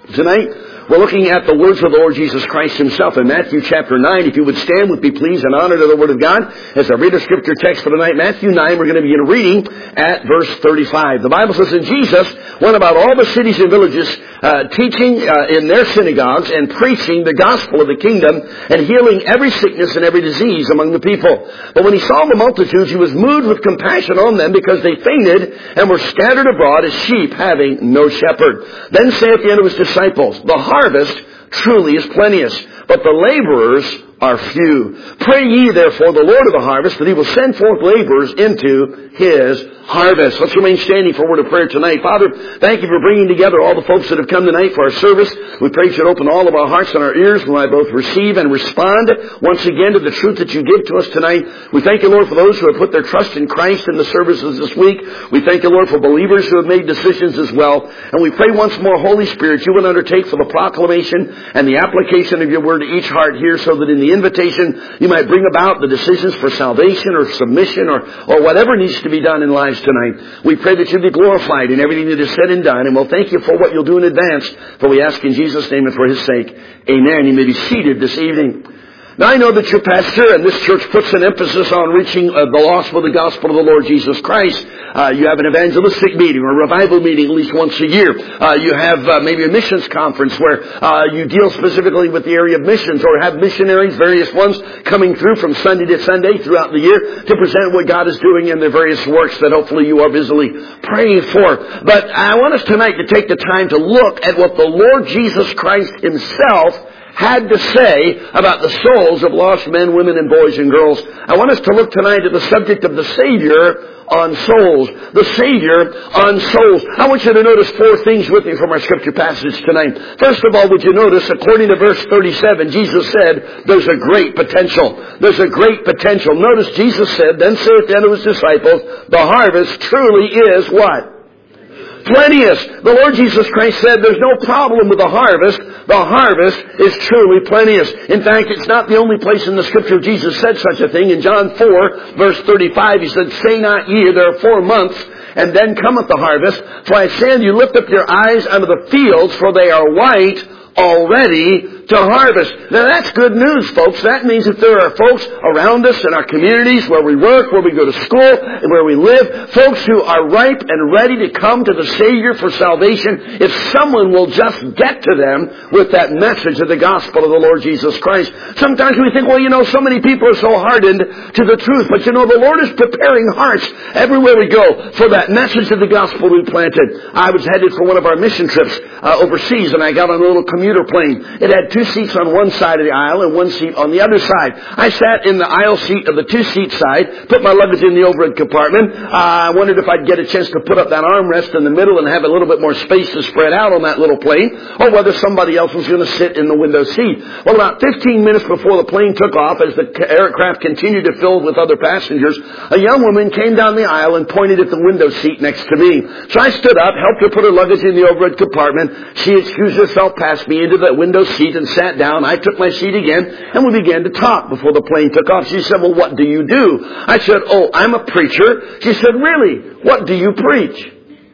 Tonight, we're looking at the words of the Lord Jesus Christ Himself in Matthew chapter 9. If you would stand with me, please, in honor to the Word of God. As I read our scripture text for tonight, Matthew 9, we're going to begin reading at verse 35. The Bible says, "And Jesus went about all the cities and villages, teaching in their synagogues and preaching the gospel of the kingdom and healing every sickness and every disease among the people. But when He saw the multitudes, He was moved with compassion on them because they fainted and were scattered abroad as sheep having no shepherd. Then saith He unto His disciples, The harvest truly is plenteous, but the laborers are few. Pray ye therefore the Lord of the harvest that He will send forth laborers into His harvest." Let's remain standing for a word of prayer tonight. Father, thank You for bringing together all the folks that have come tonight for our service. We pray You should open all of our hearts and our ears when I both receive and respond once again to the truth that You give to us tonight. We thank You, Lord, for those who have put their trust in Christ in the services this week. We thank You, Lord, for believers who have made decisions as well. And we pray once more, Holy Spirit, You will undertake for the proclamation and the application of Your word to each heart here, so that in the invitation You might bring about the decisions for salvation or submission or whatever needs to be done in lives tonight. We pray that You be glorified in everything that is said and done, and we'll thank You for what You'll do in advance, for we ask in Jesus' name and for His sake. Amen. You may be seated this evening. Now, I know that your pastor and this church puts an emphasis on reaching the lost with the gospel of the Lord Jesus Christ. You have an evangelistic meeting or a revival meeting at least once a year. You have maybe a missions conference where you deal specifically with the area of missions, or have missionaries, various ones, coming through from Sunday to Sunday throughout the year to present what God is doing in the various works that hopefully you are busily praying for. But I want us tonight to take the time to look at what the Lord Jesus Christ Himself had to say about the souls of lost men, women, and boys and girls. I want us to look tonight at the subject of the Savior on souls. The Savior on souls. I want you to notice four things with me from our scripture passage tonight. First of all, would you notice, according to verse 37, Jesus said, there's a great potential. There's a great potential. Notice Jesus said, "Then saith unto His disciples, The harvest truly is" what? Plenteous. The Lord Jesus Christ said there's no problem with the harvest. The harvest is truly plenteous. In fact, it's not the only place in the Scripture Jesus said such a thing. In John 4, verse 35, He said, "Say not ye, there are 4 months, and then cometh the harvest. For I say unto you, lift up your eyes unto the fields, for they are white already to harvest." Now that's good news, folks. That means that there are folks around us in our communities, where we work, where we go to school, and where we live, folks who are ripe and ready to come to the Savior for salvation if someone will just get to them with that message of the gospel of the Lord Jesus Christ. Sometimes we think, well, so many people are so hardened to the truth. But the Lord is preparing hearts everywhere we go for that message of the gospel we planted. I was headed for one of our mission trips overseas, and I got on a little commuter plane. It had 2 seats on one side of the aisle and 1 seat on the other side. I sat in the aisle seat of the 2-seat side, put my luggage in the overhead compartment. I wondered if I'd get a chance to put up that armrest in the middle and have a little bit more space to spread out on that little plane, or whether somebody else was going to sit in the window seat. Well, about 15 minutes before the plane took off, as the aircraft continued to fill with other passengers, a young woman came down the aisle and pointed at the window seat next to me. So I stood up, helped her put her luggage in the overhead compartment. She excused herself past me into the window seat and sat down. I took my seat again, and we began to talk before the plane took off. She said, "Well, what do you do?" I said, "Oh, I'm a preacher." She said, "Really? What do you preach?"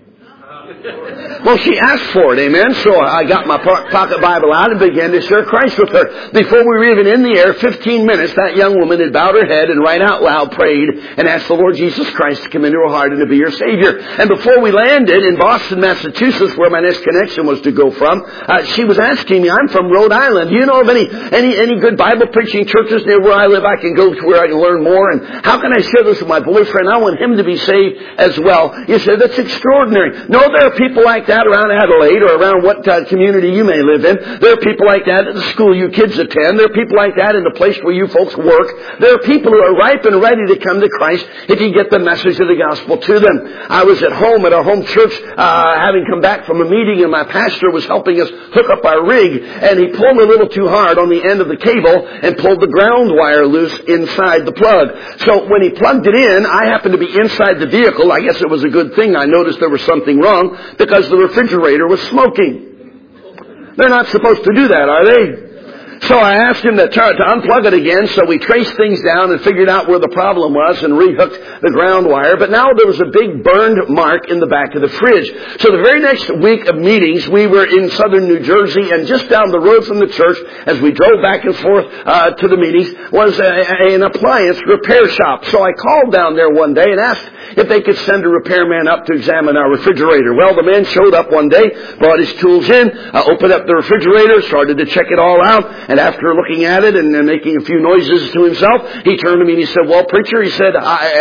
Well, she asked for it, amen. So I got my pocket Bible out and began to share Christ with her. Before we were even in the air, 15 minutes, that young woman had bowed her head and right out loud prayed and asked the Lord Jesus Christ to come into her heart and to be her Savior. And before we landed in Boston, Massachusetts, where my next connection was to go from, she was asking me, "I'm from Rhode Island. Do you know of any good Bible preaching churches near where I live I can go to where I can learn more? And how can I share this with my boyfriend? I want him to be saved as well." You said, "That's extraordinary." No, there are people like that around Adelaide or around what community you may live in. There are people like that at the school you kids attend. There are people like that in the place where you folks work. There are people who are ripe and ready to come to Christ if you get the message of the gospel to them. I was at home at our home church having come back from a meeting, and my pastor was helping us hook up our rig, and he pulled a little too hard on the end of the cable and pulled the ground wire loose inside the plug. So when he plugged it in, I happened to be inside the vehicle. I guess it was a good thing I noticed there was something wrong, because the refrigerator was smoking. They're not supposed to do that, are they? So I asked him to unplug it again, so we traced things down and figured out where the problem was and rehooked the ground wire. But now there was a big burned mark in the back of the fridge. So the very next week of meetings, we were in southern New Jersey, and just down the road from the church, as we drove back and forth to the meetings, was an appliance repair shop. So I called down there one day and asked if they could send a repairman up to examine our refrigerator. Well, the man showed up one day, brought his tools in, opened up the refrigerator, started to check it all out, and after looking at it and making a few noises to himself, he turned to me and he said, "Well, preacher," he said,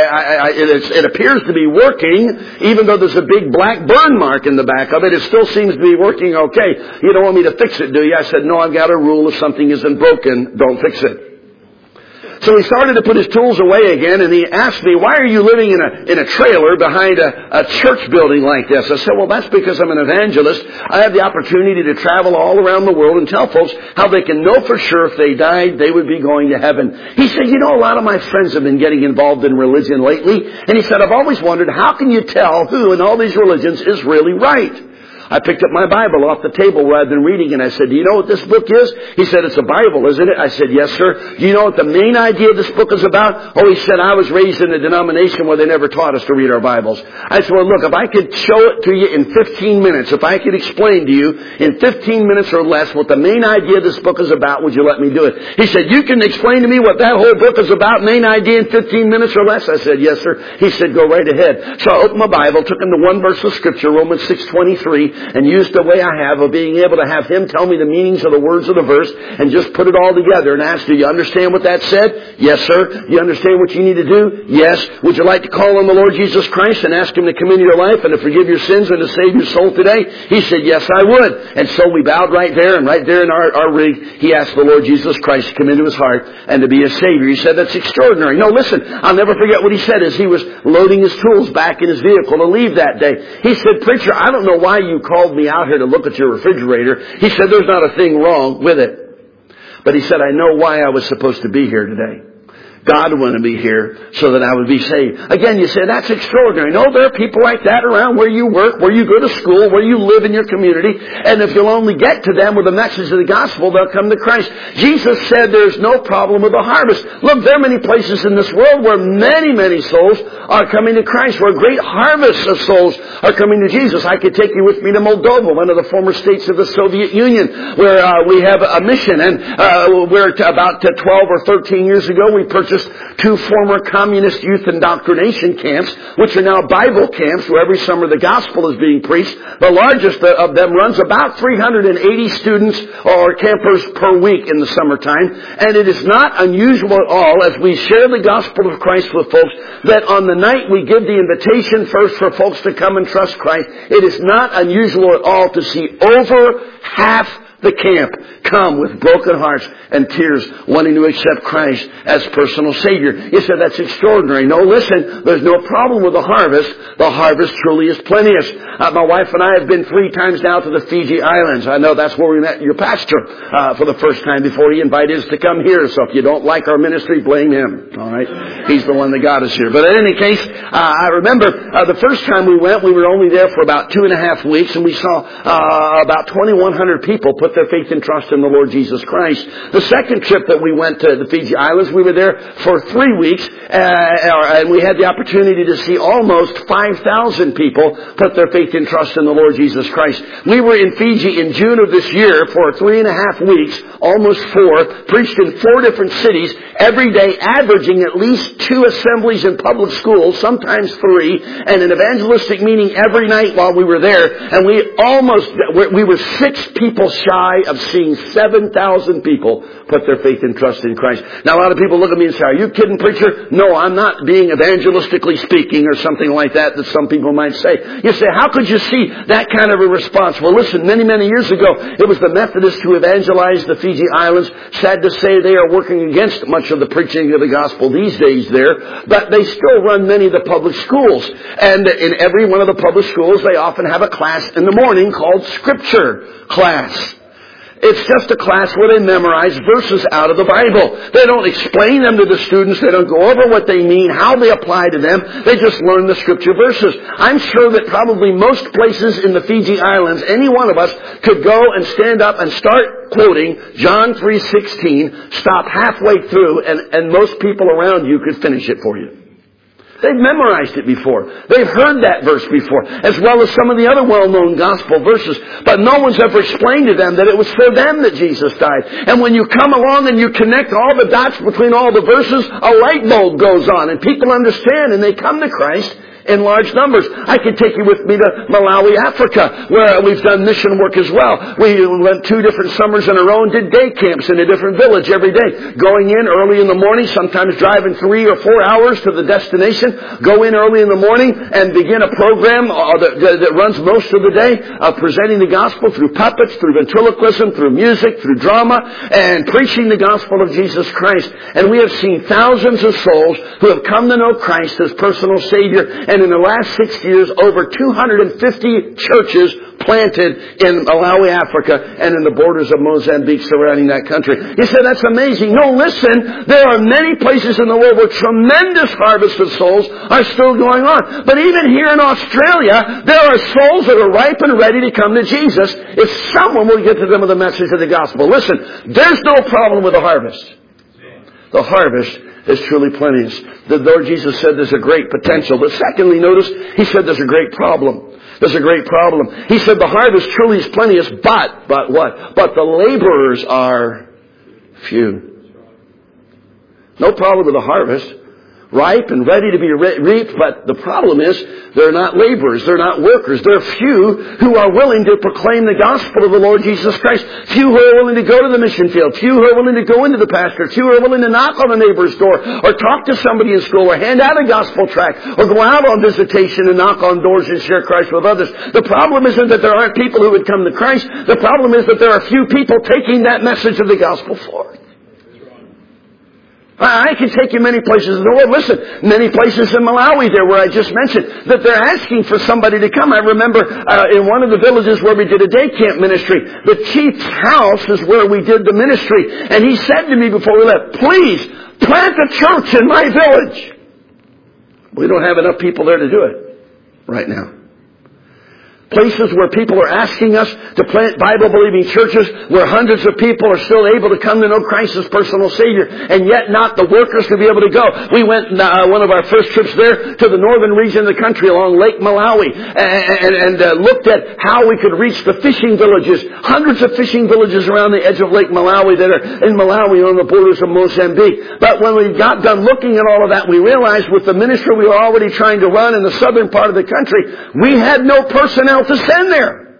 it appears to be working, even though there's a big black burn mark in the back of it. It still seems to be working okay. You don't want me to fix it, do you?" I said, "No, I've got a rule. If something isn't broken, don't fix it." So he started to put his tools away again, and he asked me, "Why are you living in a trailer behind a church building like this?" I said, "Well, that's because I'm an evangelist. I have the opportunity to travel all around the world and tell folks how they can know for sure if they died, they would be going to heaven." He said, "You know, a lot of my friends have been getting involved in religion lately." And he said, "I've always wondered, how can you tell who in all these religions is really right?" I picked up my Bible off the table where I'd been reading, and I said, "Do you know what this book is?" He said, "It's a Bible, isn't it?" I said, "Yes, sir." "Do you know what the main idea of this book is about?" "Oh," he said, "I was raised in a denomination where they never taught us to read our Bibles." I said, "Well, look, if I could show it to you in 15 minutes, if I could explain to you in 15 minutes or less what the main idea of this book is about, would you let me do it?" He said, "You can explain to me what that whole book is about, main idea, in 15 minutes or less?" I said, "Yes, sir." He said, "Go right ahead." So I opened my Bible, took him to one verse of Scripture, Romans 6:23, and used the way I have of being able to have him tell me the meanings of the words of the verse and just put it all together and ask, "Do you understand what that said?" "Yes, sir." "Do you understand what you need to do?" "Yes." "Would you like to call on the Lord Jesus Christ and ask Him to come into your life and to forgive your sins and to save your soul today?" He said, "Yes, I would." And so we bowed right there, and right there in our rig, he asked the Lord Jesus Christ to come into his heart and to be his Savior. He said, "That's extraordinary." No, listen, I'll never forget what he said as he was loading his tools back in his vehicle to leave that day. He said, "Preacher, I don't know why you called me out here to look at your refrigerator." He said, "There's not a thing wrong with it." But he said, "I know why I was supposed to be here today. God wanted me here so that I would be saved." Again, you say, "That's extraordinary." No, there are people like that around where you work, where you go to school, where you live in your community. And if you'll only get to them with the message of the gospel, they'll come to Christ. Jesus said there's no problem with the harvest. Look, there are many places in this world where many, many souls are coming to Christ, where great harvests of souls are coming to Jesus. I could take you with me to Moldova, one of the former states of the Soviet Union, where we have a mission. And where about 12 or 13 years ago, we purchased 2 former communist youth indoctrination camps, which are now Bible camps where every summer the gospel is being preached. The largest of them runs about 380 students or campers per week in the summertime. And it is not unusual at all, as we share the gospel of Christ with folks, that on the night we give the invitation first for folks to come and trust Christ, it is not unusual at all to see over half the camp come with broken hearts and tears, wanting to accept Christ as personal Savior. You said, "That's extraordinary." No, listen, there's no problem with the harvest. The harvest truly is plenteous. My wife and I have been 3 times now to the Fiji Islands. I know that's where we met your pastor for the first time before he invited us to come here. So if you don't like our ministry, blame him. All right? He's the one that got us here. But in any case, I remember the first time we went, we were only there for about 2.5 weeks, and we saw about 2,100 people put their faith and trust in the Lord Jesus Christ. The second trip that we went to the Fiji Islands, we were there for 3 weeks, and we had the opportunity to see almost 5,000 people put their faith and trust in the Lord Jesus Christ. We were in Fiji in June of this year for 3.5 weeks, almost 4, preached in 4 different cities, every day averaging at least 2 assemblies in public schools, sometimes 3, and an evangelistic meeting every night while we were there. And we were 6 people shy of seeing 7,000 people put their faith and trust in Christ. Now, a lot of people look at me and say, "Are you kidding, preacher?" No, I'm not being evangelistically speaking or something like that some people might say. You say, "How could you see that kind of a response?" Well, listen, many, many years ago, it was the Methodists who evangelized the Fiji Islands. Sad to say, they are working against much of the preaching of the gospel these days there, but they still run many of the public schools. And in every one of the public schools, they often have a class in the morning called Scripture class. It's just a class where they memorize verses out of the Bible. They don't explain them to the students. They don't go over what they mean, how they apply to them. They just learn the scripture verses. I'm sure that probably most places in the Fiji Islands, any one of us could go and stand up and start quoting John 3:16, stop halfway through, and most people around you could finish it for you. They've memorized it before. They've heard that verse before, as well as some of the other well-known gospel verses. But no one's ever explained to them that it was for them that Jesus died. And when you come along and you connect all the dots between all the verses, a light bulb goes on, and people understand, and they come to Christ in large numbers. I could take you with me to Malawi, Africa, where we've done mission work as well. We went 2 different summers in a row and did day camps in a different village every day. Going in early in the morning, sometimes driving 3 or 4 hours to the destination. Go in early in the morning and begin a program that runs most of the day, presenting the gospel through puppets, through ventriloquism, through music, through drama, and preaching the gospel of Jesus Christ. And we have seen thousands of souls who have come to know Christ as personal Savior. And in the last 6 years, over 250 churches planted in Malawi, Africa, and in the borders of Mozambique surrounding that country. You say, that's amazing. No, listen, there are many places in the world where tremendous harvests of souls are still going on. But even here in Australia, there are souls that are ripe and ready to come to Jesus if someone will get to them with the message of the gospel. Listen, there's no problem with the harvest. The harvest is truly plenteous. The Lord Jesus said there's a great potential. But secondly, notice, He said there's a great problem. There's a great problem. He said the harvest truly is plenteous, but what? But the laborers are few. No problem with the harvest. Ripe and ready to be reaped, but the problem is they're not laborers, they're not workers. There are few who are willing to proclaim the gospel of the Lord Jesus Christ. Few who are willing to go to the mission field. Few who are willing to go into the pasture. Few who are willing to knock on a neighbor's door or talk to somebody in school or hand out a gospel tract or go out on visitation and knock on doors and share Christ with others. The problem isn't that there aren't people who would come to Christ. The problem is that there are few people taking that message of the gospel forward. I can take you many places in the world. Listen, many places in Malawi there where I just mentioned that they're asking for somebody to come. I remember in one of the villages where we did a day camp ministry, the chief's house is where we did the ministry. And he said to me before we left, please plant a church in my village. We don't have enough people there to do it right now. Places where people are asking us to plant Bible-believing churches where hundreds of people are still able to come to know Christ as personal Savior, and yet not the workers to be able to go. We went one of our first trips there to the northern region of the country along Lake Malawi and looked at how we could reach the fishing villages. Hundreds of fishing villages around the edge of Lake Malawi that are in Malawi on the borders of Mozambique. But when we got done looking at all of that, we realized with the ministry we were already trying to run in the southern part of the country, we had no personnel to send there.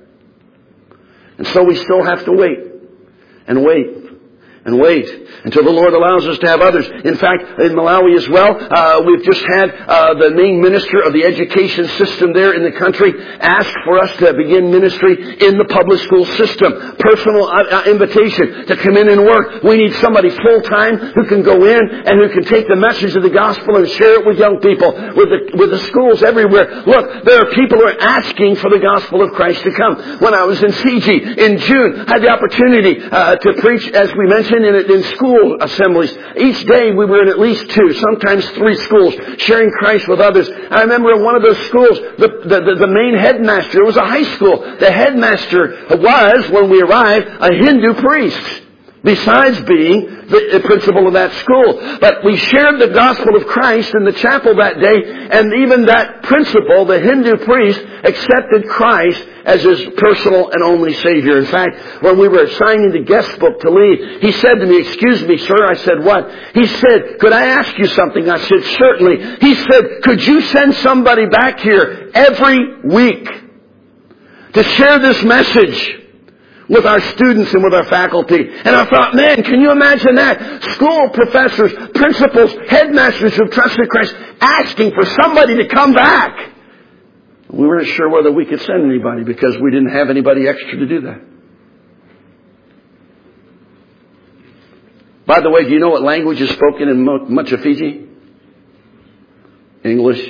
And so we still have to wait and wait and wait until the Lord allows us to have others. In fact, in Malawi as well, we've just had the main minister of the education system there in the country ask for us to begin ministry in the public school system. Personal invitation to come in and work. We need somebody full-time who can go in and who can take the message of the gospel and share it with young people, with the schools everywhere. Look, there are people who are asking for the gospel of Christ to come. When I was in Fiji in June, I had the opportunity to preach, as we mentioned, in school assemblies. Each day we were in at least 2, sometimes 3 schools, sharing Christ with others. I remember in one of those schools, the main headmaster, it was a high school, the headmaster was, when we arrived, a Hindu priest, besides being the principal of that school. But we shared the gospel of Christ in the chapel that day, and even that principal, the Hindu priest, accepted Christ as his personal and only Savior. In fact, when we were signing the guest book to leave, he said to me, "Excuse me, sir." I said, "What?" He said, "Could I ask you something?" I said, "Certainly." He said, "Could you send somebody back here every week to share this message with our students and with our faculty?" And I thought, man, can you imagine that? School professors, principals, headmasters who've trusted Christ asking for somebody to come back. We weren't sure whether we could send anybody because we didn't have anybody extra to do that. By the way, do you know what language is spoken in much of Fiji? English.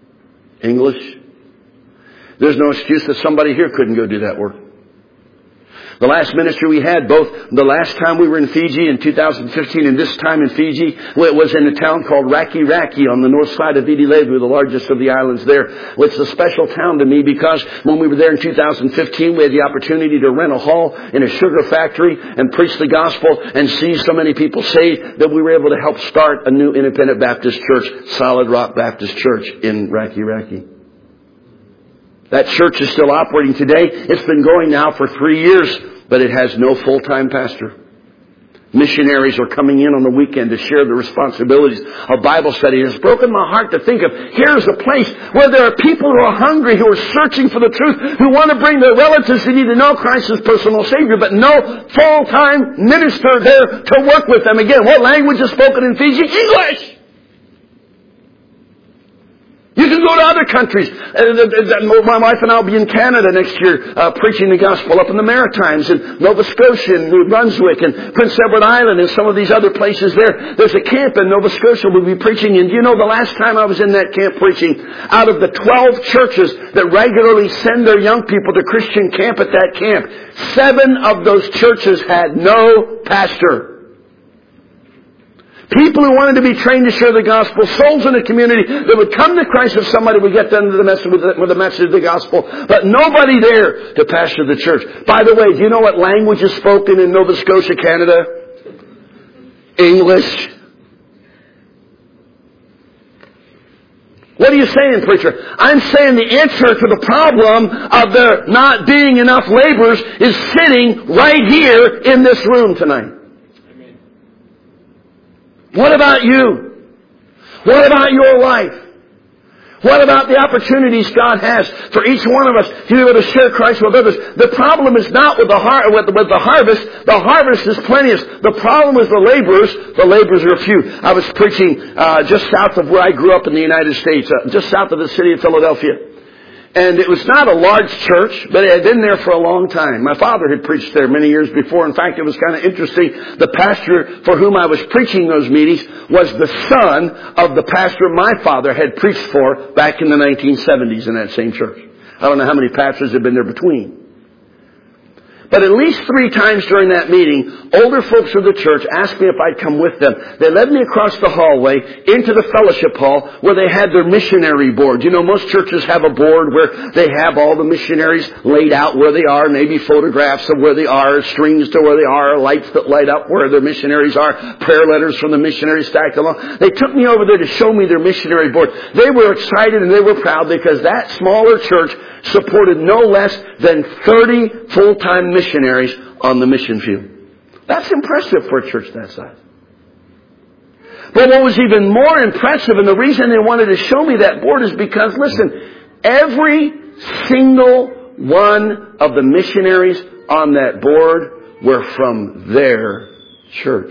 English. There's no excuse that somebody here couldn't go do that work. The last ministry we had, both the last time we were in Fiji in 2015 and this time in Fiji, was in a town called Raki Raki on the north side of Viti Levu, the largest of the islands there. Well, it's a special town to me because when we were there in 2015, we had the opportunity to rent a hall in a sugar factory and preach the gospel and see so many people saved that we were able to help start a new independent Baptist church, Solid Rock Baptist Church in Raki Raki. That church is still operating today. It's been going now for 3 years, but it has no full-time pastor. Missionaries are coming in on the weekend to share the responsibilities of Bible study. It's broken my heart to think of, here's a place where there are people who are hungry, who are searching for the truth, who want to bring their relatives who need to know Christ as personal Savior, but no full-time minister there to work with them. Again, what language is spoken in Fiji? English! You can go to other countries. My wife and I will be in Canada next year preaching the gospel up in the Maritimes, in Nova Scotia, and New Brunswick, and Prince Edward Island, and some of these other places there. There's a camp in Nova Scotia we'll be preaching in. Do you know the last time I was in that camp preaching, out of the 12 churches that regularly send their young people to Christian camp at that camp, 7 of those churches had no pastor. People who wanted to be trained to share the gospel, souls in the community that would come to Christ if somebody would get them to the message with the message of the gospel, but nobody there to pastor the church. By the way, do you know what language is spoken in Nova Scotia, Canada? English. What are you saying, preacher? I'm saying the answer to the problem of there not being enough laborers is sitting right here in this room tonight. What about you? What about your life? What about the opportunities God has for each one of us to be able to share Christ with others? The problem is not with the harvest. The harvest is plenteous. The problem is the laborers. The laborers are few. I was preaching just south of where I grew up in the United States, just south of the city of Philadelphia. And it was not a large church, but it had been there for a long time. My father had preached there many years before. In fact, it was kind of interesting. The pastor for whom I was preaching those meetings was the son of the pastor my father had preached for back in the 1970s in that same church. I don't know how many pastors have been there between. But at least 3 times during that meeting, older folks of the church asked me if I'd come with them. They led me across the hallway into the fellowship hall where they had their missionary board. You know, most churches have a board where they have all the missionaries laid out where they are, maybe photographs of where they are, strings to where they are, lights that light up where their missionaries are, prayer letters from the missionaries stacked along. They took me over there to show me their missionary board. They were excited and they were proud because that smaller church supported no less than 30 full-time missionaries on the mission field. That's impressive for a church that size. But what was even more impressive, and the reason they wanted to show me that board is because, listen, every single one of the missionaries on that board were from their church.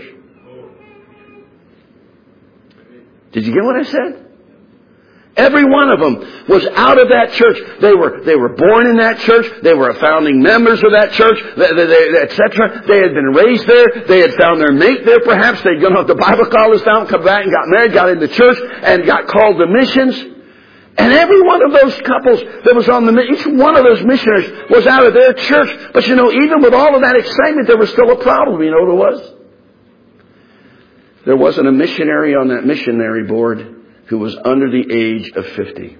Did you get what I said? Every one of them was out of that church. They were born in that church. They were founding members of that church, etc. They had been raised there. They had found their mate there, perhaps. They'd gone off to Bible college, come back and got married, got into church, and got called to missions. And every one of those couples that was on each one of those missionaries was out of their church. But you know, even with all of that excitement, there was still a problem. You know what it was? There wasn't a missionary on that missionary board who was under the age of 50.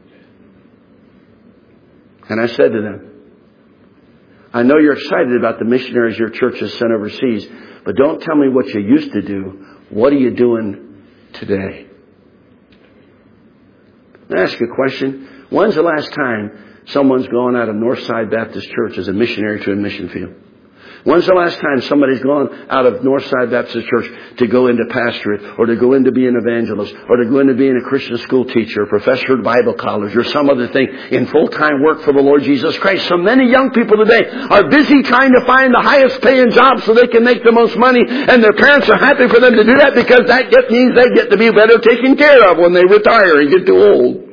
And I said to them, I know you're excited about the missionaries your church has sent overseas, but don't tell me what you used to do. What are you doing today? Let me ask you a question. When's the last time someone's gone out of Northside Baptist Church as a missionary to a mission field? When's the last time somebody's gone out of Northside Baptist Church to go into pastorate, or to go into being an evangelist, or to go into being a Christian school teacher, professor at Bible college, or some other thing in full-time work for the Lord Jesus Christ? So many young people today are busy trying to find the highest paying job so they can make the most money, and their parents are happy for them to do that because that means they get to be better taken care of when they retire and get too old.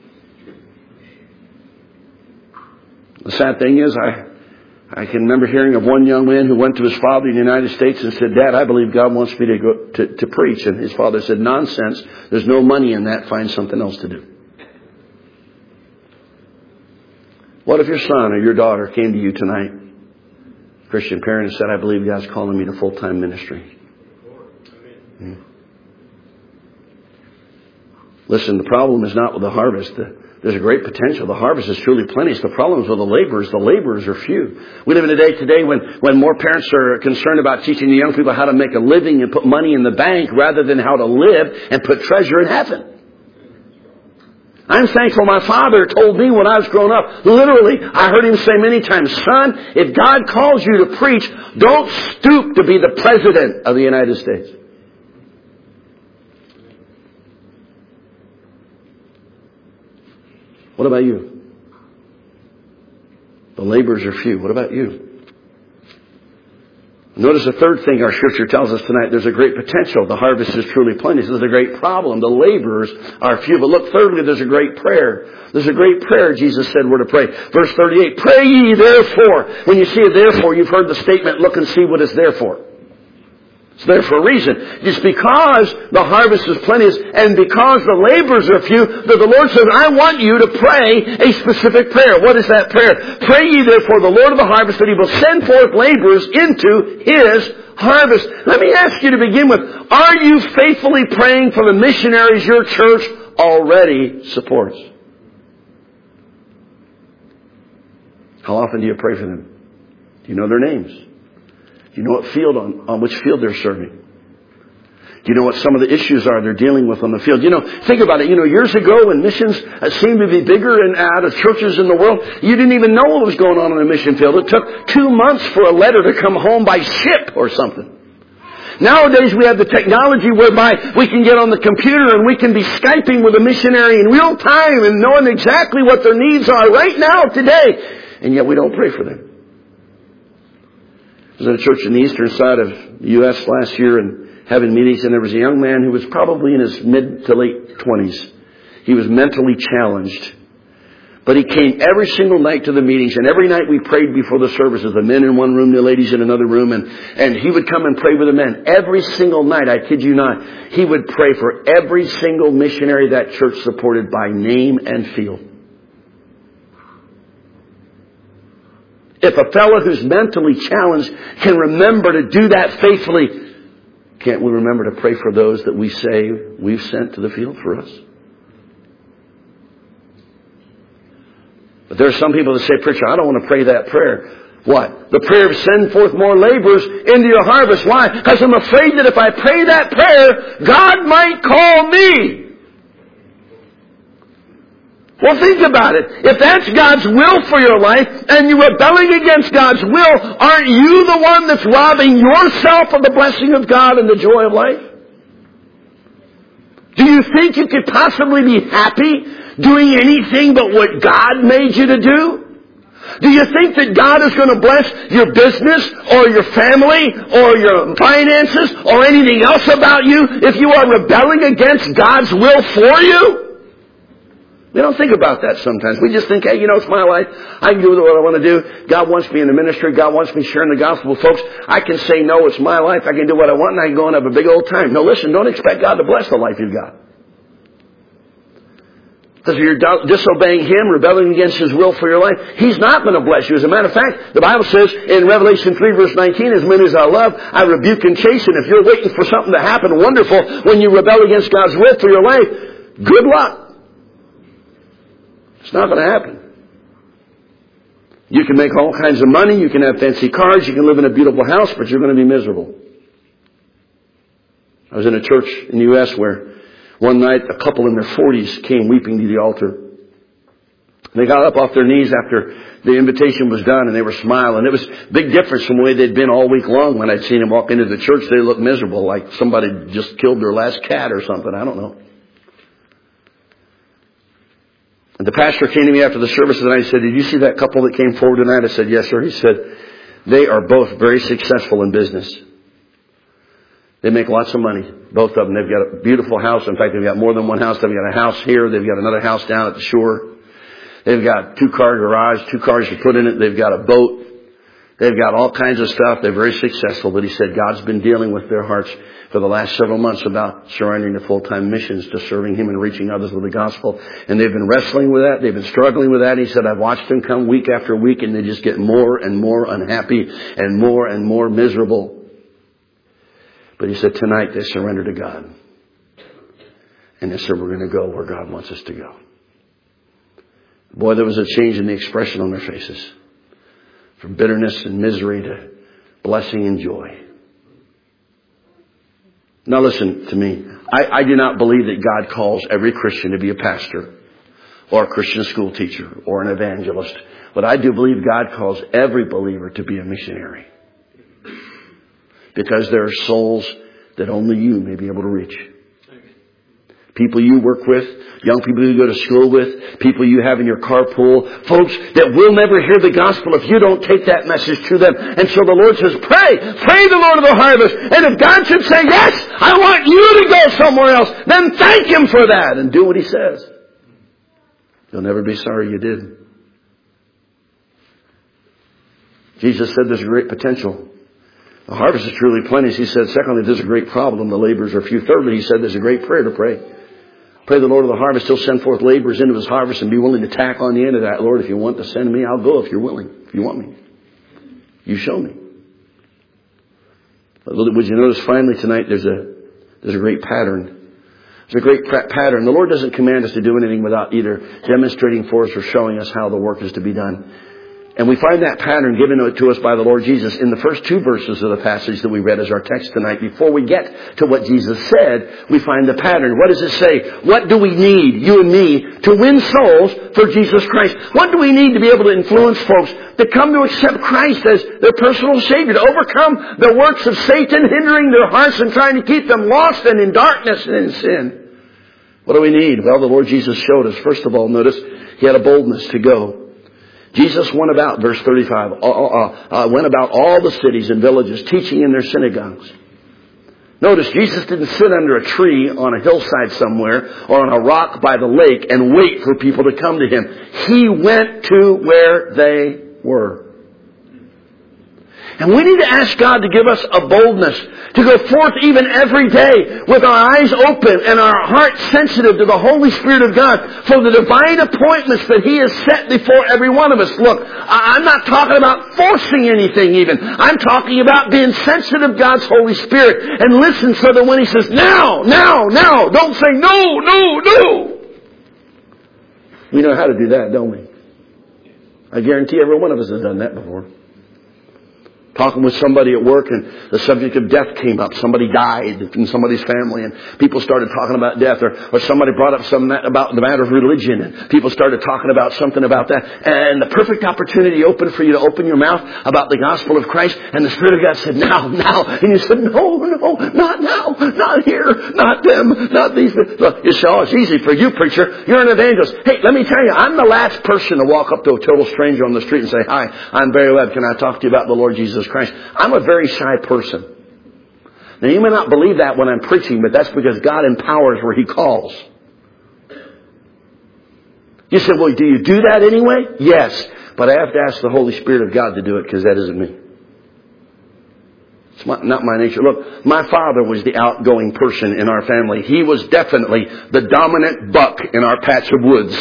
The sad thing is, I can remember hearing of one young man who went to his father in the United States and said, Dad, I believe God wants me to go to preach. And his father said, nonsense. There's no money in that. Find something else to do. What if your son or your daughter came to you tonight Christian parent and said, I believe God's calling me to full-time ministry. Listen, the problem is not with the harvest. There's a great potential. The harvest is truly plenty. The problem is with the laborers. The laborers are few. We live in a day today when more parents are concerned about teaching the young people how to make a living and put money in the bank rather than how to live and put treasure in heaven. I'm thankful my father told me when I was growing up, literally, I heard him say many times, son, if God calls you to preach, don't stoop to be the president of the United States. What about you? The laborers are few. What about you? Notice the third thing our scripture tells us tonight. There's a great potential. The harvest is truly plenty. So there's a great problem. The laborers are few. But look, thirdly, there's a great prayer. There's a great prayer Jesus said we're to pray. Verse 38, pray ye therefore. When you see a therefore, you've heard the statement, look and see what it's there for. It's there for a reason. It's because the harvest is plenty and because the laborers are few that the Lord says, I want you to pray a specific prayer. What is that prayer? Pray ye therefore the Lord of the harvest that He will send forth laborers into His harvest. Let me ask you to begin with, are you faithfully praying for the missionaries your church already supports? How often do you pray for them? Do you know their names? Do you know what field on which field they're serving? Do you know what some of the issues are they're dealing with on the field? Think about it. Years ago when missions seemed to be bigger and out of churches in the world, you didn't even know what was going on a mission field. It took 2 months for a letter to come home by ship or something. Nowadays we have the technology whereby we can get on the computer and we can be Skyping with a missionary in real time and knowing exactly what their needs are right now, today. And yet we don't pray for them. I was at a church in the eastern side of the U.S. last year and having meetings, and there was a young man who was probably in his mid to late 20s. He was mentally challenged. But he came every single night to the meetings, and every night we prayed before the services, the men in one room, the ladies in another room, and he would come and pray with the men. Every single night, I kid you not, he would pray for every single missionary that church supported by name and field. If a fellow who's mentally challenged can remember to do that faithfully, can't we remember to pray for those that we say we've sent to the field for us? But there are some people that say, preacher, I don't want to pray that prayer. What? The prayer of send forth more laborers into your harvest. Why? Because I'm afraid that if I pray that prayer, God might call me. Well, think about it. If that's God's will for your life and you're rebelling against God's will, aren't you the one that's robbing yourself of the blessing of God and the joy of life? Do you think you could possibly be happy doing anything but what God made you to do? Do you think that God is going to bless your business or your family or your finances or anything else about you if you are rebelling against God's will for you? We don't think about that sometimes. We just think, hey, it's my life. I can do what I want to do. God wants me in the ministry. God wants me sharing the gospel with folks. I can say no, it's my life. I can do what I want and I can go and have a big old time. No, listen, don't expect God to bless the life you've got. Because if you're disobeying Him, rebelling against His will for your life, He's not going to bless you. As a matter of fact, the Bible says in Revelation 3 verse 19, as many as I love, I rebuke and chasten. If you're waiting for something to happen wonderful when you rebel against God's will for your life, good luck. It's not going to happen. You can make all kinds of money. You can have fancy cars. You can live in a beautiful house, but you're going to be miserable. I was in a church in the U.S. where one night a couple in their 40s came weeping to the altar. They got up off their knees after the invitation was done and they were smiling. It was a big difference from the way they'd been all week long. When I'd seen them walk into the church, they looked miserable, like somebody just killed their last cat or something. I don't know. And the pastor came to me after the service and I said, did you see that couple that came forward tonight? I said, yes, sir. He said, they are both very successful in business. They make lots of money, both of them. They've got a beautiful house. In fact, they've got more than one house. They've got a house here. They've got another house down at the shore. They've got 2-car garage, 2 cars to put in it. They've got a boat. They've got all kinds of stuff. They're very successful. But he said God's been dealing with their hearts for the last several months about surrendering to full-time missions, to serving Him and reaching others with the gospel. And they've been wrestling with that. They've been struggling with that. He said, I've watched them come week after week, and they just get more and more unhappy and more miserable. But he said, tonight they surrender to God. And they said, we're going to go where God wants us to go. Boy, there was a change in the expression on their faces. From bitterness and misery to blessing and joy. Now listen to me. I do not believe that God calls every Christian to be a pastor or a Christian school teacher or an evangelist. But I do believe God calls every believer to be a missionary. Because there are souls that only you may be able to reach. People you work with, young people you go to school with, people you have in your carpool, folks that will never hear the gospel if you don't take that message to them. And so the Lord says, pray the Lord of the harvest. And if God should say, yes, I want you to go somewhere else, then thank Him for that and do what He says. You'll never be sorry you did. Jesus said there's a great potential. The harvest is truly plenty. He said, secondly, there's a great problem. The laborers are few. Thirdly, He said there's a great prayer to pray. Pray the Lord of the harvest. He'll send forth laborers into His harvest, and be willing to tack on the end of that. Lord, if you want to send me, I'll go if you're willing. If you want me. You show me. But would you notice finally tonight there's a great pattern. There's a great pattern. The Lord doesn't command us to do anything without either demonstrating for us or showing us how the work is to be done. And we find that pattern given to us by the Lord Jesus in the first two verses of the passage that we read as our text tonight. Before we get to what Jesus said, we find the pattern. What does it say? What do we need, you and me, to win souls for Jesus Christ? What do we need to be able to influence folks to come to accept Christ as their personal Savior, to overcome the works of Satan hindering their hearts and trying to keep them lost and in darkness and in sin? What do we need? Well, the Lord Jesus showed us. First of all, notice He had a boldness to go. Jesus went about, verse 35, went about all the cities and villages, teaching in their synagogues. Notice, Jesus didn't sit under a tree on a hillside somewhere or on a rock by the lake and wait for people to come to Him. He went to where they were. And we need to ask God to give us a boldness to go forth even every day with our eyes open and our hearts sensitive to the Holy Spirit of God for the divine appointments that He has set before every one of us. Look, I'm not talking about forcing anything even. I'm talking about being sensitive to God's Holy Spirit and listen so that when He says, now, don't say no. We know how to do that, don't we? I guarantee every one of us has done that before. Talking with somebody at work and the subject of death came up. Somebody died in somebody's family and people started talking about death, or somebody brought up something about the matter of religion and people started talking about something about that. And the perfect opportunity opened for you to open your mouth about the gospel of Christ, and the Spirit of God said, now. And you said, no, not now, not here, not them, not these. Look, you say, oh, it's easy for you, preacher. You're an evangelist. Hey, let me tell you, I'm the last person to walk up to a total stranger on the street and say, hi, I'm Barry Webb. Can I talk to you about the Lord Jesus Christ? I'm a very shy person. Now you may not believe that when I'm preaching, but that's because God empowers where He calls. You say, well, do you do that anyway? Yes. But I have to ask the Holy Spirit of God to do it because that isn't me. It's not my nature. Look, my father was the outgoing person in our family. He was definitely the dominant buck in our patch of woods.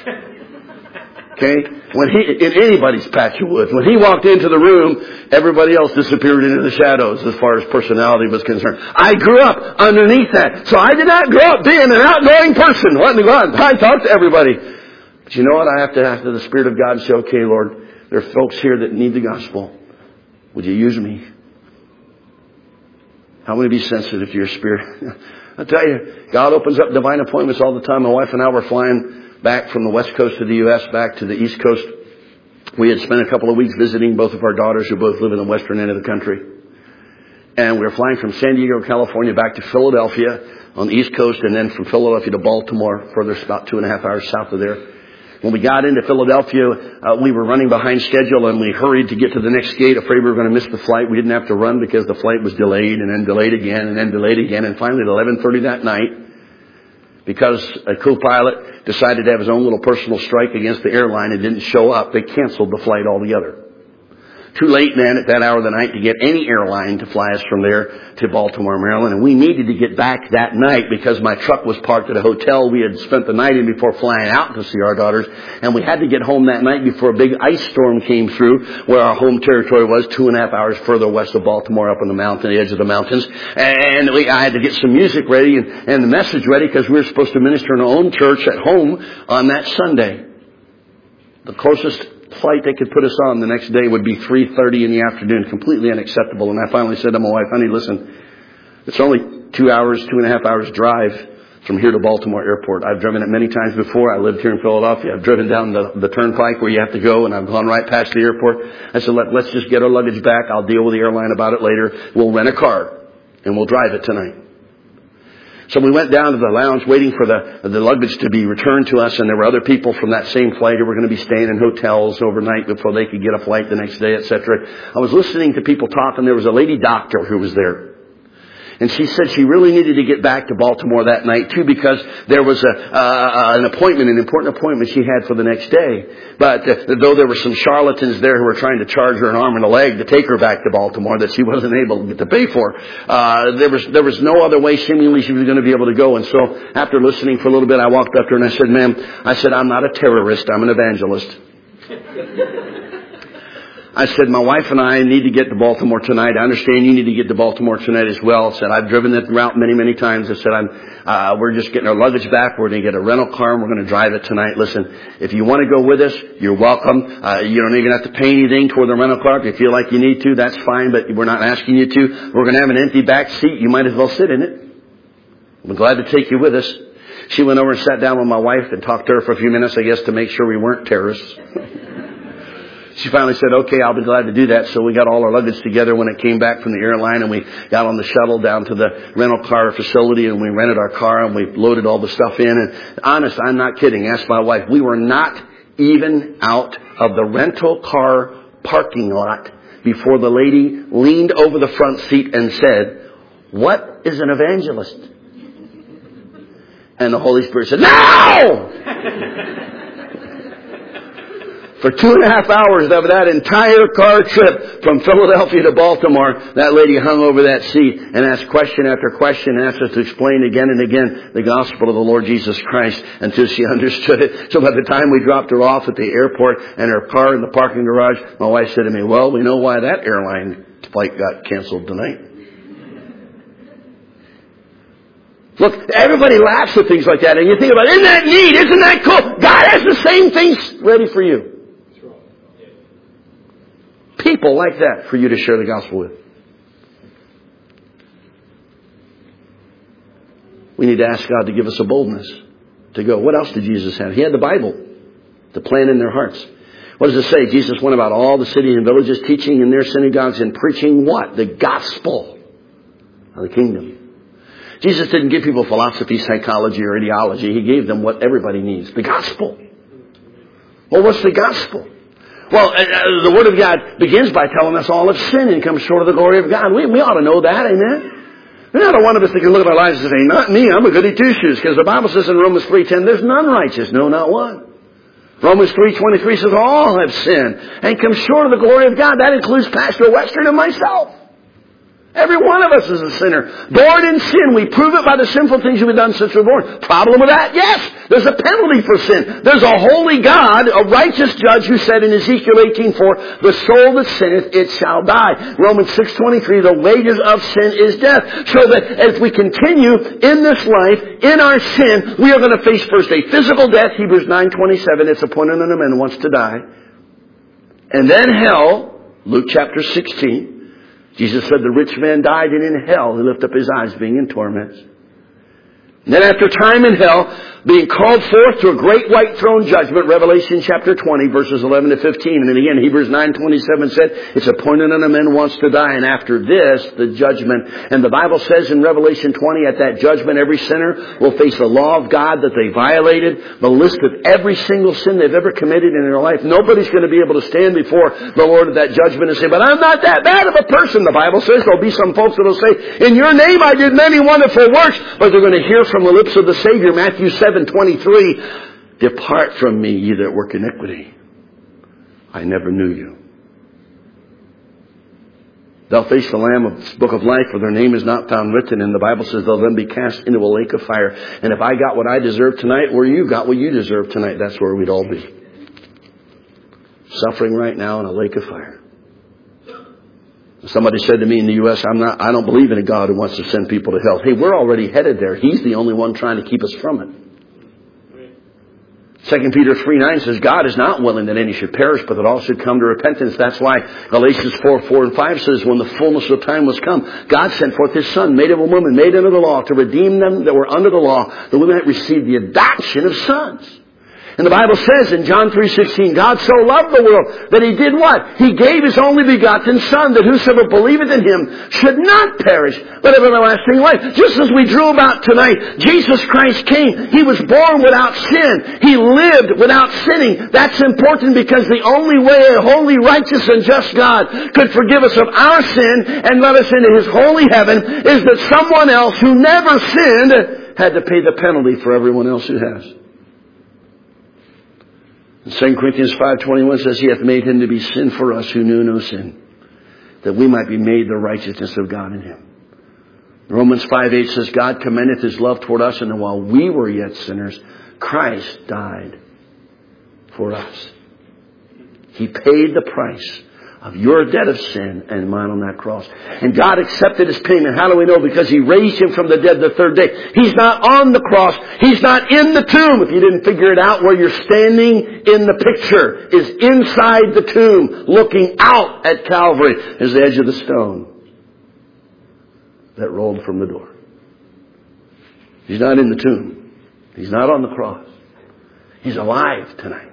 Okay? In anybody's patch of woods. When he walked into the room, everybody else disappeared into the shadows as far as personality was concerned. I grew up underneath that. So I did not grow up being an outgoing person. I talk to everybody. But you know what? I have to ask the Spirit of God and say, okay, Lord, there are folks here that need the gospel. Would you use me? I want to be sensitive to your Spirit. I tell you, God opens up divine appointments all the time. My wife and I were flying back from the west coast of the U.S. back to the east coast. We had spent a couple of weeks visiting both of our daughters who both live in the western end of the country. And we were flying from San Diego, California back to Philadelphia on the east coast, and then from Philadelphia to Baltimore, further about 2.5 hours south of there. When we got into Philadelphia, we were running behind schedule and we hurried to get to the next gate, afraid we were going to miss the flight. We didn't have to run because the flight was delayed and then delayed again and then delayed again. And finally at 11:30 that night, because a co-pilot decided to have his own little personal strike against the airline and didn't show up, they canceled the flight altogether. too late then at that hour of the night to get any airline to fly us from there to Baltimore, Maryland. And we needed to get back that night because my truck was parked at a hotel we had spent the night in before flying out to see our daughters. And we had to get home that night before a big ice storm came through where our home territory was 2.5 hours further west of Baltimore up on the mountain, the edge of the mountains. And I had to get some music ready and the message ready because we were supposed to minister in our own church at home on that Sunday. The closest flight they could put us on the next day would be 3:30 in the afternoon, completely unacceptable. And I finally said to my wife, honey, listen, it's only 2.5 hours drive from here to Baltimore Airport. I've driven it many times before. I lived here in Philadelphia. I've driven down the turnpike where you have to go, and I've gone right past the airport. I said, let's just get our luggage back. I'll deal with the airline about it later. We'll rent a car, and we'll drive it tonight. So we went down to the lounge waiting for the luggage to be returned to us, and there were other people from that same flight who were going to be staying in hotels overnight before they could get a flight the next day, etc. I was listening to people talk, and there was a lady doctor who was there. And she said she really needed to get back to Baltimore that night too because there was an important appointment she had for the next day. But though there were some charlatans there who were trying to charge her an arm and a leg to take her back to Baltimore that she wasn't able to pay for, there was no other way seemingly she was going to be able to go. And so after listening for a little bit, I walked up to her and I said, ma'am, I'm not a terrorist, I'm an evangelist. I said, my wife and I need to get to Baltimore tonight. I understand you need to get to Baltimore tonight as well. I said, I've driven that route many, many times. I said, we're just getting our luggage back. We're going to get a rental car and we're going to drive it tonight. Listen, if you want to go with us, you're welcome. You don't even have to pay anything toward the rental car. If you feel like you need to, that's fine, but we're not asking you to. We're going to have an empty back seat. You might as well sit in it. I'm glad to take you with us. She went over and sat down with my wife and talked to her for a few minutes, I guess, to make sure we weren't terrorists. She finally said, okay, I'll be glad to do that. So we got all our luggage together when it came back from the airline, and we got on the shuttle down to the rental car facility, and we rented our car, and we loaded all the stuff in. And honest, I'm not kidding. Ask my wife. We were not even out of the rental car parking lot before the lady leaned over the front seat and said, what is an evangelist? And the Holy Spirit said, no! For 2.5 hours of that entire car trip from Philadelphia to Baltimore, that lady hung over that seat and asked question after question and asked us to explain again and again the gospel of the Lord Jesus Christ until she understood it. So by the time we dropped her off at the airport and her car in the parking garage, my wife said to me, well, we know why that airline flight got canceled tonight. Look, everybody laughs at things like that, and you think about, isn't that neat? Isn't that cool? God has the same things ready for you. People like that for you to share the gospel with. We need to ask God to give us a boldness to go. What else did Jesus have? He had the Bible, the plan in their hearts. What does it say? Jesus went about all the cities and villages, teaching in their synagogues and preaching what? The gospel of the kingdom. Jesus didn't give people philosophy, psychology, or ideology. He gave them what everybody needs, the gospel. Well, what's the gospel? Well, the Word of God begins by telling us all have sinned and come short of the glory of God. We ought to know that, amen? Not one of us that can look at our lives and say, not me, I'm a goody two-shoes. Because the Bible says in Romans 3:10, there's none righteous, no, not one. Romans 3:23 says all have sinned and come short of the glory of God. That includes Pastor Western and myself. Every one of us is a sinner. Born in sin. We prove it by the sinful things we've done since we're born. Problem with that? Yes. There's a penalty for sin. There's a holy God, a righteous judge who said in Ezekiel 18:4, the soul that sinneth, it shall die. Romans 6:23, the wages of sin is death. So that as we continue in this life, in our sin, we are going to face first a physical death. Hebrews 9:27, it's appointed unto man once to die. And then hell, Luke chapter 16. Jesus said the rich man died, and in hell he lifted up his eyes, being in torments. And then after time in hell, being called forth to a great white throne judgment, Revelation chapter 20, verses 11 to 15. And then again, Hebrews 9:27 said, it's appointed unto men once to die, and after this, the judgment. And the Bible says in Revelation 20, at that judgment, every sinner will face the law of God that they violated, the list of every single sin they've ever committed in their life. Nobody's going to be able to stand before the Lord at that judgment and say, but I'm not that bad of a person. The Bible says there'll be some folks that will say, in your name I did many wonderful works, but they're going to hear from the lips of the Savior, Matthew 7:23, depart from me, ye that work iniquity. I never knew you. They'll face the Lamb of the book of life, for their name is not found written. And the Bible says they'll then be cast into a lake of fire. And if I got what I deserve tonight, where you got what you deserve tonight, that's where we'd all be. Suffering right now in a lake of fire. Somebody said to me in the U.S., I don't believe in a God who wants to send people to hell. Hey, we're already headed there. He's the only one trying to keep us from it. 2 Peter 3:9 says, God is not willing that any should perish, but that all should come to repentance. That's why Galatians 4:4 and 5 says, when the fullness of time was come, God sent forth His Son, made of a woman, made under the law, to redeem them that were under the law, that we might receive the adoption of sons. And the Bible says in John 3:16, God so loved the world that He did what? He gave His only begotten Son, that whosoever believeth in Him should not perish, but have everlasting life. Just as we drew about tonight, Jesus Christ came. He was born without sin. He lived without sinning. That's important because the only way a holy, righteous, and just God could forgive us of our sin and let us into His holy heaven is that someone else who never sinned had to pay the penalty for everyone else who has. 2 Corinthians 5:21 says, He hath made Him to be sin for us who knew no sin, that we might be made the righteousness of God in Him. Romans 5:8 says, God commendeth His love toward us, and that while we were yet sinners, Christ died for us. He paid the price of your debt of sin and mine on that cross. And God accepted His payment. How do we know? Because He raised Him from the dead the third day. He's not on the cross. He's not in the tomb. If you didn't figure it out, where you're standing in the picture is inside the tomb, looking out at Calvary as the edge of the stone that rolled from the door. He's not in the tomb. He's not on the cross. He's alive tonight.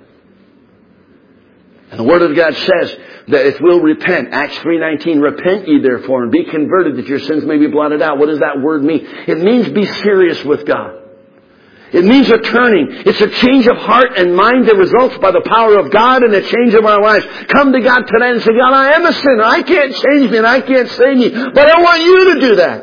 And the Word of God says that if we'll repent, Acts 3:19, repent ye therefore and be converted that your sins may be blotted out. What does that word mean? It means be serious with God. It means a turning. It's a change of heart and mind that results by the power of God and a change of our lives. Come to God tonight and say, God, I am a sinner. I can't change me and I can't save me, but I want you to do that.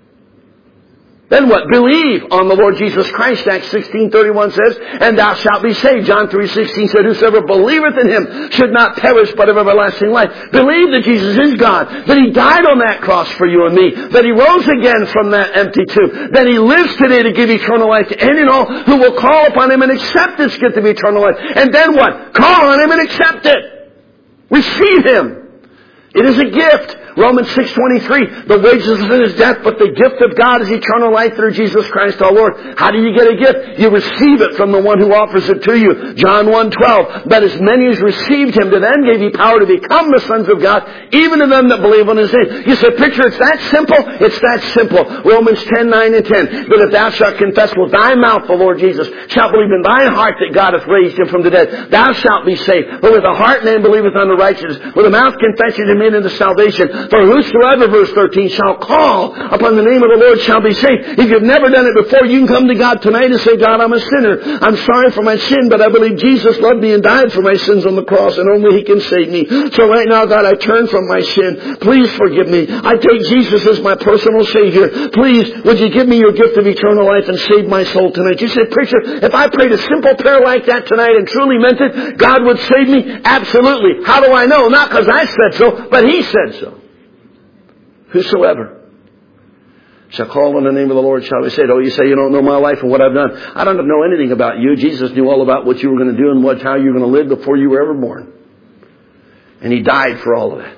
Then what? Believe on the Lord Jesus Christ. Acts 16:31 says, and thou shalt be saved. John 3:16 said, whosoever believeth in Him should not perish but have everlasting life. Believe that Jesus is God, that He died on that cross for you and me, that He rose again from that empty tomb, that He lives today to give eternal life to any and all who will call upon Him and accept this gift of eternal life. And then what? Call on Him and accept it. Receive Him. It is a gift. Romans 6:23, the wages of sin is death, but the gift of God is eternal life through Jesus Christ our Lord. How do you get a gift? You receive it from the one who offers it to you. John 1:12, but as many as received Him, to them gave He power to become the sons of God, even to them that believe on His name. You say, picture, it's that simple? It's that simple. Romans 10:9 and 10, but if thou shalt confess with thy mouth the Lord Jesus, shalt believe in thine heart that God hath raised Him from the dead, thou shalt be saved. But with the heart man believeth unto righteousness, with the mouth confession is made unto salvation. For whosoever, verse 13, shall call upon the name of the Lord shall be saved. If you've never done it before, you can come to God tonight and say, God, I'm a sinner. I'm sorry for my sin, but I believe Jesus loved me and died for my sins on the cross, and only He can save me. So right now, God, I turn from my sin. Please forgive me. I take Jesus as my personal Savior. Please, would you give me your gift of eternal life and save my soul tonight? You say, preacher, if I prayed a simple prayer like that tonight and truly meant it, God would save me? Absolutely. How do I know? Not because I said so, but He said so. Whosoever shall call on the name of the Lord shall be saved. Oh, you say you don't know my life and what I've done. I don't know anything about you. Jesus knew all about what you were going to do and how you were going to live before you were ever born. And He died for all of that.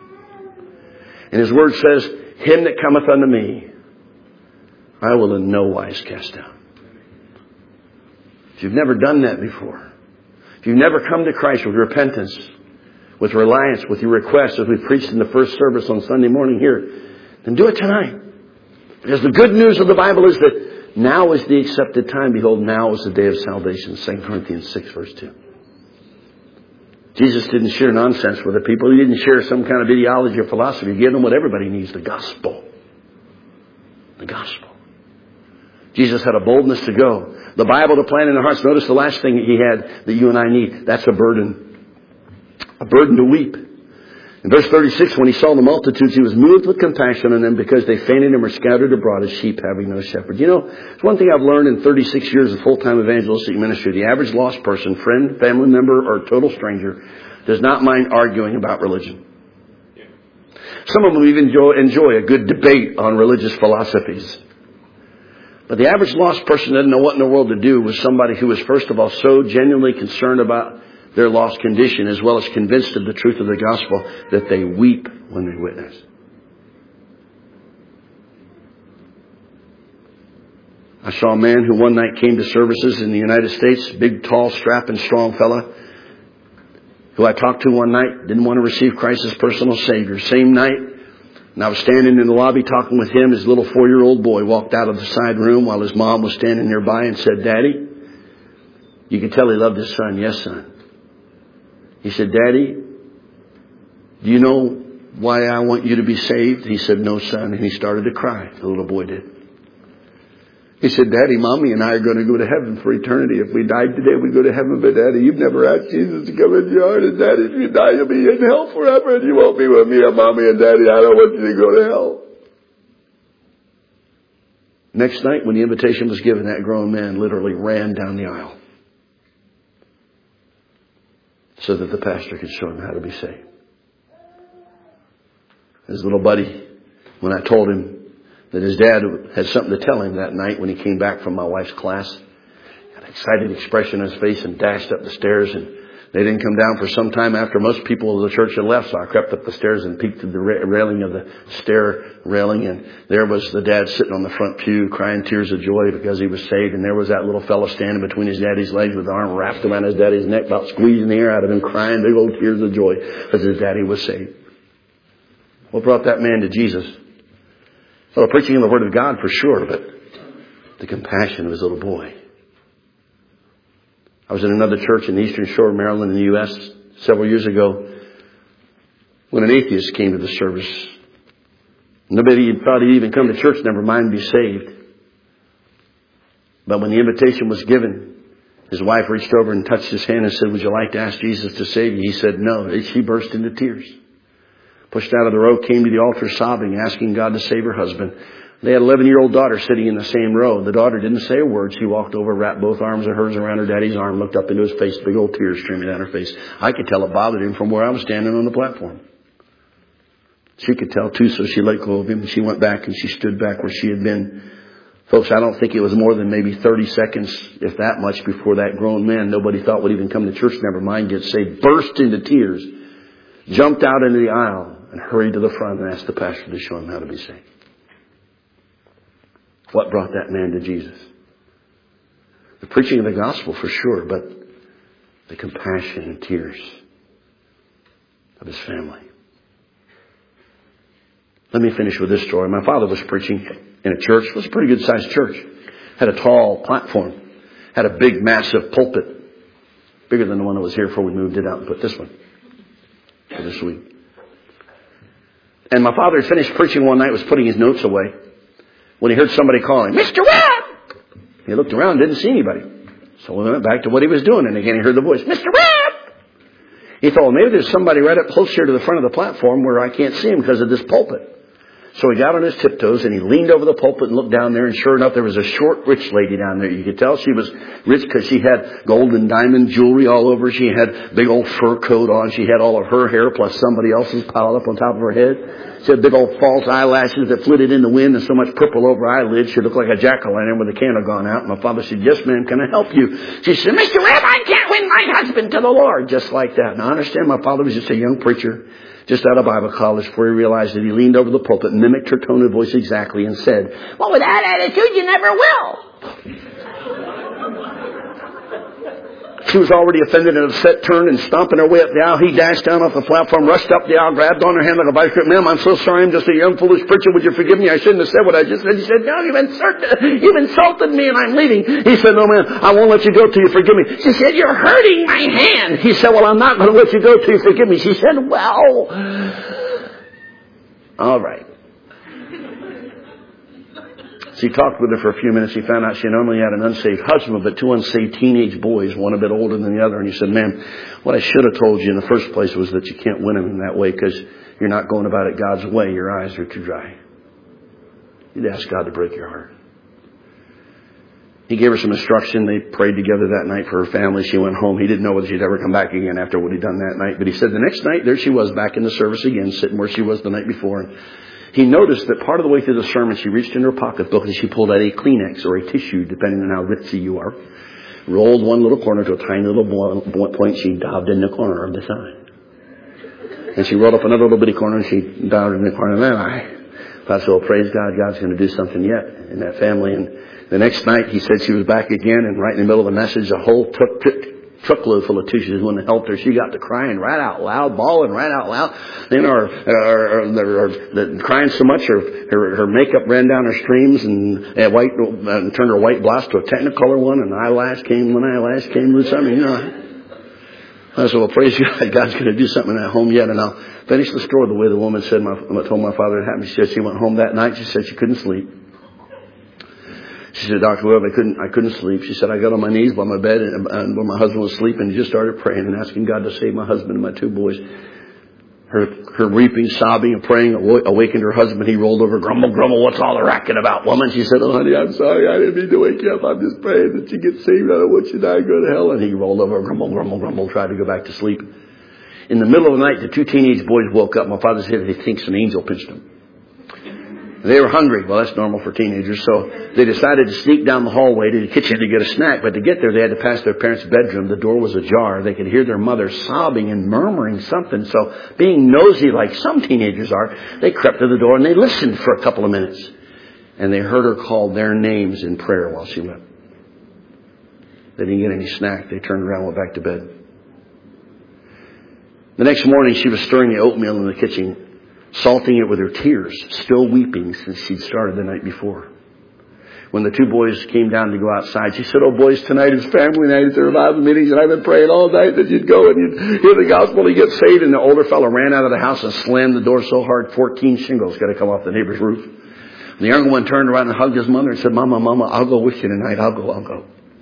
And His Word says, him that cometh unto me, I will in no wise cast down. If you've never done that before, if you've never come to Christ with repentance, with reliance, with your requests, as we preached in the first service on Sunday morning here, then do it tonight. Because the good news of the Bible is that now is the accepted time. Behold, now is the day of salvation. 2 Corinthians 6, verse 2. Jesus didn't share nonsense with the people. He didn't share some kind of ideology or philosophy. He gave them what everybody needs, the gospel. The gospel. Jesus had a boldness to go. The Bible to plant in their hearts. Notice the last thing He had that you and I need. That's a burden. A burden to weep. In verse 36, when He saw the multitudes, He was moved with compassion on them because they fainted and were scattered abroad as sheep having no shepherd. You know, it's one thing I've learned in 36 years of full-time evangelistic ministry. The average lost person, friend, family member, or total stranger, does not mind arguing about religion. Some of them even enjoy a good debate on religious philosophies. But the average lost person doesn't know what in the world to do with somebody who is, first of all, so genuinely concerned about their lost condition, as well as convinced of the truth of the gospel, that they weep when they witness. I saw a man who one night came to services in the United States, big, tall, strapping, strong fella, who I talked to one night, didn't want to receive Christ as personal Savior. Same night, and I was standing in the lobby talking with him. His little 4-year-old boy walked out of the side room while his mom was standing nearby and said, "Daddy," you could tell he loved his son. "Yes, son." He said, "Daddy, do you know why I want you to be saved?" He said, "No, son." And he started to cry. The little boy did. He said, "Daddy, Mommy and I are going to go to heaven for eternity. If we died today, we go to heaven. But Daddy, you've never asked Jesus to come into your heart. And Daddy, if you die, you'll be in hell forever. And you won't be with me and Mommy and Daddy. I don't want you to go to hell." Next night, when the invitation was given, that grown man literally ran down the aisle so that the pastor could show him how to be saved. His little buddy, when I told him that his dad had something to tell him that night when he came back from my wife's class, had an excited expression on his face and dashed up the stairs, and they didn't come down for some time after most people of the church had left. So I crept up the stairs and peeked at the railing of the stair railing, and there was the dad sitting on the front pew crying tears of joy because he was saved. And there was that little fellow standing between his daddy's legs with the arm wrapped around his daddy's neck, about squeezing the air out of him, crying big old tears of joy because his daddy was saved. What brought that man to Jesus? Well, preaching the Word of God for sure, but the compassion of his little boy. I was in another church in the Eastern Shore of Maryland in the U.S. several years ago when an atheist came to the service. Nobody thought he'd even come to church, never mind be saved. But when the invitation was given, his wife reached over and touched his hand and said, "Would you like to ask Jesus to save you?" He said no. She burst into tears. Pushed out of the row, came to the altar sobbing, asking God to save her husband. They had an 11-year-old daughter sitting in the same row. The daughter didn't say a word. She walked over, wrapped both arms of hers around her daddy's arm, looked up into his face, big old tears streaming down her face. I could tell it bothered him from where I was standing on the platform. She could tell too, so she let go of him. She went back and she stood back where she had been. Folks, I don't think it was more than maybe 30 seconds, if that much, before that grown man nobody thought would even come to church, never mind get saved, burst into tears, jumped out into the aisle, and hurried to the front and asked the pastor to show him how to be saved. What brought that man to Jesus? The preaching of the gospel for sure, but the compassion and tears of his family. Let me finish with this story. My father was preaching in a church. It was a pretty good sized church. Had a tall platform. Had a big, massive pulpit. Bigger than the one that was here before we moved it out and put this one for this week. And my father had finished preaching one night, was putting his notes away, when he heard somebody calling, "Mr. Webb!" He looked around, didn't see anybody. So we went back to what he was doing, and again he heard the voice, "Mr. Webb!" He thought, well, maybe there's somebody right up close here to the front of the platform where I can't see him because of this pulpit. So he got on his tiptoes and he leaned over the pulpit and looked down there, and sure enough, there was a short, rich lady down there. You could tell she was rich because she had gold and diamond jewelry all over. She had big old fur coat on. She had all of her hair plus somebody else's piled up on top of her head. She had big old false eyelashes that flitted in the wind and so much purple over her eyelids she looked like a jack-o'-lantern with a candle gone out. My father said, "Yes, ma'am, can I help you?" She said, "Mr. Webb, I can't win my husband to the Lord." Just like that. Now, I understand my father was just a young preacher, just out of Bible college, before he realized that he leaned over the pulpit and mimicked her tone of voice exactly and said, "Well, with that attitude, you never will." She was already offended and upset, turned and stomping her way up the aisle. He dashed down off the platform, rushed up the aisle, grabbed on her hand like a vice grip. "Ma'am, I'm so sorry. I'm just a young, foolish preacher. Would you forgive me? I shouldn't have said what I just said." She said, "No, you've insulted me and I'm leaving." He said, "No, ma'am, I won't let you go till you forgive me." She said, "You're hurting my hand." He said, "Well, I'm not going to let you go till you forgive me." She said, "Well, all right." So he talked with her for a few minutes. He found out she not only had an unsaved husband, but 2 unsaved teenage boys, one a bit older than the other. And he said, "Ma'am, what I should have told you in the first place was that you can't win them in that way because you're not going about it God's way. Your eyes are too dry. You'd ask God to break your heart." He gave her some instruction. They prayed together that night for her family. She went home. He didn't know whether she'd ever come back again after what he'd done that night. But he said the next night, there she was back in the service again, sitting where she was the night before. And he noticed that part of the way through the sermon, she reached into her pocketbook and she pulled out a Kleenex or a tissue, depending on how ritzy you are. Rolled one little corner to a tiny little point. She daubed in the corner of the side. And she rolled up another little bitty corner and she daubed in the corner. And then I thought, so praise God, God's going to do something yet in that family. And the next night, he said she was back again, and right in the middle of the message, a whole truckload full of tissues wouldn't have helped her. She got to crying right out loud, bawling right out loud. Then crying so much, her makeup ran down her streams and turned her white blouse to a technicolor one, and eyelash came loose. I mean, I said, well, praise God, God's going to do something in that home yet. And I'll finish the story the way the woman said. I told my father it happened. She said she went home that night. She said she couldn't sleep. She said, Dr. Webb, I couldn't sleep. She said, I got on my knees by my bed and when my husband was sleeping, and just started praying and asking God to save my husband and my two boys. Her weeping, sobbing, and praying awakened her husband. He rolled over, grumble, what's all the racket about, woman? She said, oh, honey, I'm sorry. I didn't mean to wake you up. I'm just praying that you get saved. I don't want you to die and go to hell. And he rolled over, grumble, tried to go back to sleep. In the middle of the night, the two teenage boys woke up. My father said he thinks an angel pinched them. They were hungry. Well, that's normal for teenagers. So they decided to sneak down the hallway to the kitchen to get a snack. But to get there, they had to pass their parents' bedroom. The door was ajar. They could hear their mother sobbing and murmuring something. So being nosy like some teenagers are, they crept to the door and they listened for a couple of minutes. And they heard her call their names in prayer while she wept. They didn't get any snack. They turned around and went back to bed. The next morning, she was stirring the oatmeal in the kitchen, salting it with her tears, still weeping since she'd started the night before. When the two boys came down to go outside, she said, oh, boys, tonight is family night at the revival meetings, and I've been praying all night that you'd go and you'd hear the gospel and get saved. And the older fellow ran out of the house and slammed the door so hard, 14 shingles got to come off the neighbor's roof. And the younger one turned around and hugged his mother and said, Mama, I'll go with you tonight. I'll go.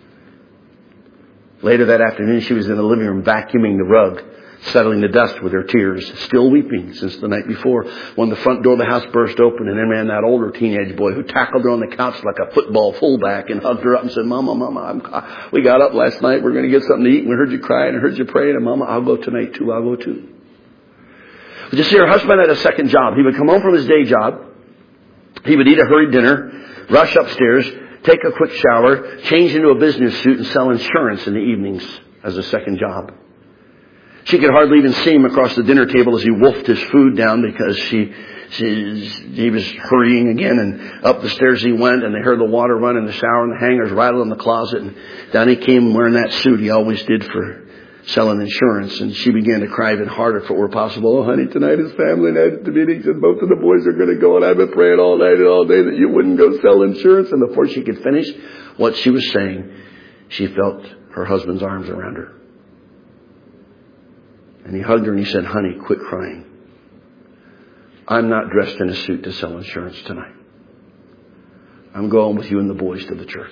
Later that afternoon, she was in the living room vacuuming the rug, settling the dust with her tears, still weeping since the night before, when the front door of the house burst open and in ran that older teenage boy who tackled her on the couch like a football fullback and hugged her up and said, Mama, we got up last night. We're going to get something to eat. And we heard you crying and heard you praying. And Mama, I'll go tonight too. I'll go too. But you see, her husband had a second job. He would come home from his day job. He would eat a hurried dinner, rush upstairs, take a quick shower, change into a business suit and sell insurance in the evenings as a second job. She could hardly even see him across the dinner table as he wolfed his food down because he was hurrying again, and up the stairs he went, and they heard the water run in the shower and the hangers rattle in the closet, and down he came wearing that suit he always did for selling insurance. And she began to cry even harder if it were possible. Oh, honey, tonight is family night at the meetings and both of the boys are going to go, and I've been praying all night and all day that you wouldn't go sell insurance. And before she could finish what she was saying, she felt her husband's arms around her. And he hugged her and he said, honey, quit crying. I'm not dressed in a suit to sell insurance tonight. I'm going with you and the boys to the church.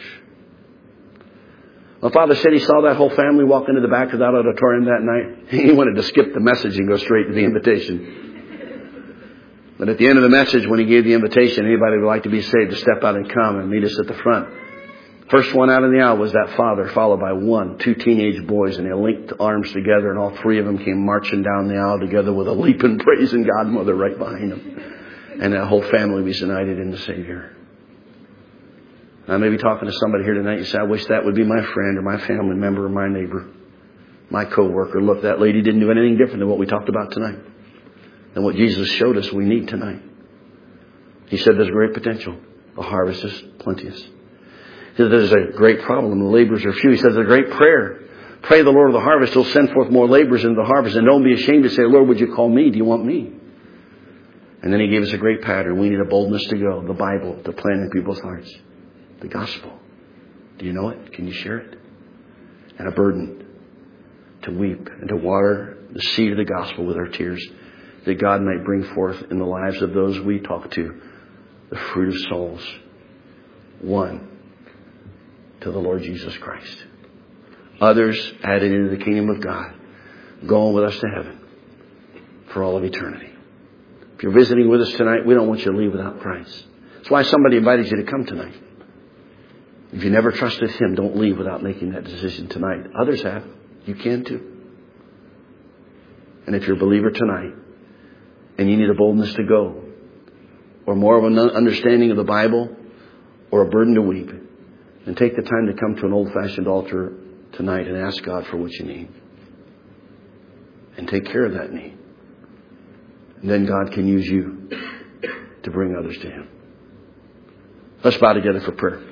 My father said he saw that whole family walk into the back of that auditorium that night. He wanted to skip the message and go straight to the invitation. But at the end of the message, when he gave the invitation, anybody who would like to be saved to step out and come and meet us at the front. First one out in the aisle was that father, followed by two teenage boys, and they linked arms together, and all three of them came marching down the aisle together with a leaping, praising godmother right behind them. And that whole family was united in the Savior. I may be talking to somebody here tonight. You say, I wish that would be my friend or my family member or my neighbor, my coworker. Look, that lady didn't do anything different than what we talked about tonight, than what Jesus showed us we need tonight. He said there's great potential. The harvest is plenteous. He said there's a great problem. The laborers are few. He says there's a great prayer. Pray the Lord of the harvest. He'll send forth more laborers into the harvest. And don't be ashamed to say, Lord, would you call me? Do you want me? And then he gave us a great pattern. We need a boldness to go. The Bible, to plant in people's hearts. The gospel. Do you know it? Can you share it? And a burden to weep and to water the seed of the gospel with our tears, that God might bring forth in the lives of those we talk to the fruit of souls. One, to the Lord Jesus Christ. Others added into the kingdom of God, going with us to heaven for all of eternity. If you're visiting with us tonight, we don't want you to leave without Christ. That's why somebody invited you to come tonight. If you never trusted Him, don't leave without making that decision tonight. Others have. You can too. And if you're a believer tonight, and you need a boldness to go, or more of an understanding of the Bible, or a burden to weep, then take the time to come to an old-fashioned altar tonight and ask God for what you need. And take care of that need. And then God can use you to bring others to Him. Let's bow together for prayer.